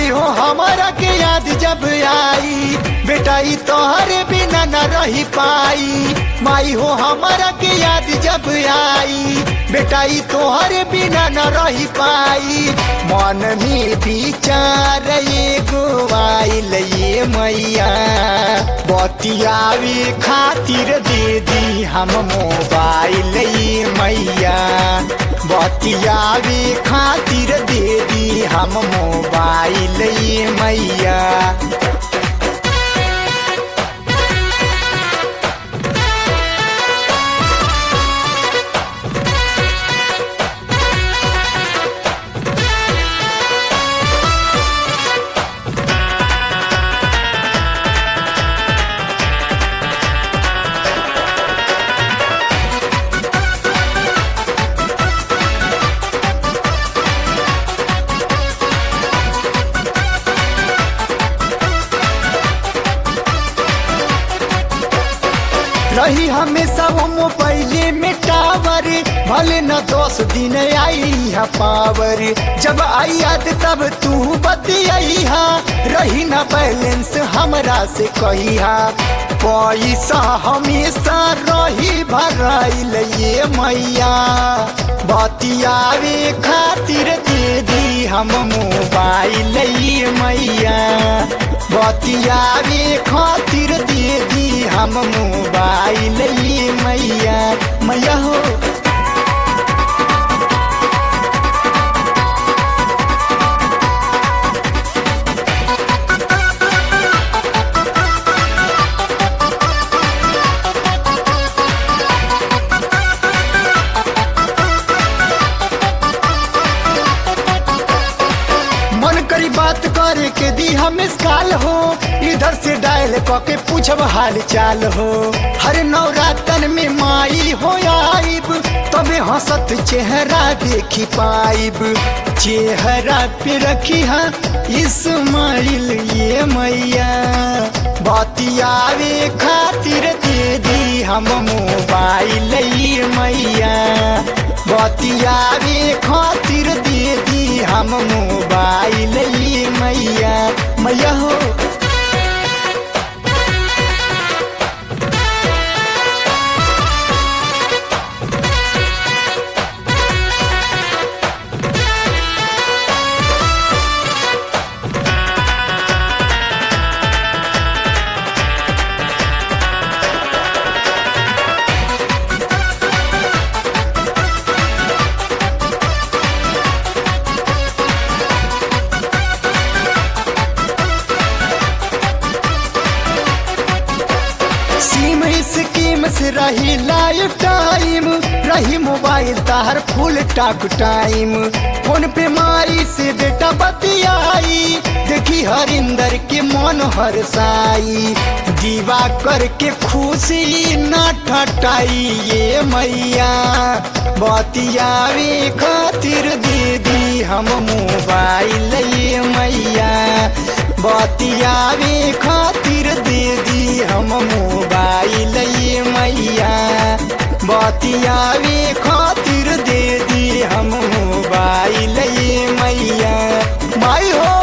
हो हमारा के याद जब आई, बेटा ई तोहरे बिना न रही पाई। माई हो हमारा के याद जब आई, बेटा ई तोहरे बिना न रही पाई। मन में विचार एगो आइल ये मैया, बतियावे खातिर दे दी हम मोबाइल ये मैया, बतियावे खातिर दे दी हम मोबाइल ये मैया। रही हमेशा वो मोबाइले में टावर, भले न 10 दिन आई है पावर। जब आई याद तब तू बतियाई हा, रही न बैलेंस हमरा से कही हा। पैसा हमेशा रही भराइल ये मैया, बतियावे खातिर दे दी हम मोबाइल ये मैया, बतियावे खातिर दे दी हम मोबाइल ये मैया। मैया हो बात करे के दी हम काल हो, इधर से डायल करके पूछब हाल चाल हो। हर नवरातन में माई हो आइब, तबे हंसत चेहरा देखी पाइब। चेहरा पे रखी है इस्माइल ये मैया, बतियावे खातिर दे दी हम मोबाइल ये मैया, बतियावे खातिर दे दी हम मोबाइल ये मैया। मैया हो स्कीम से रही लाइफ टाइम, रही मोबाइल तार फुल टाक टाइम। फोन पे माई से बेटा बतियाई, देखी हरिंदर के मन हरसाई। दीवा करके खुशी न ठटाई ये मैया, बतियावे खातिर दे दी हम मोबाइल ये मैया, बतियावे खातिर दे दी हम मोबाइल ये मैया, बतियावे खातिर दे दी हम मोबाइल ये मैया। माई हो